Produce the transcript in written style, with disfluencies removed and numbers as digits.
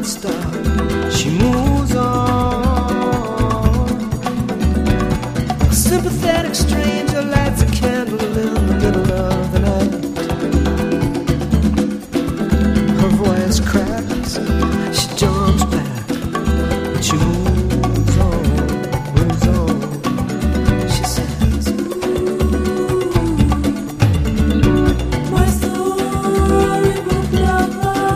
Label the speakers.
Speaker 1: stop. She moves on. A sympathetic stranger lights a candle in the middle of the night. Her voice cracks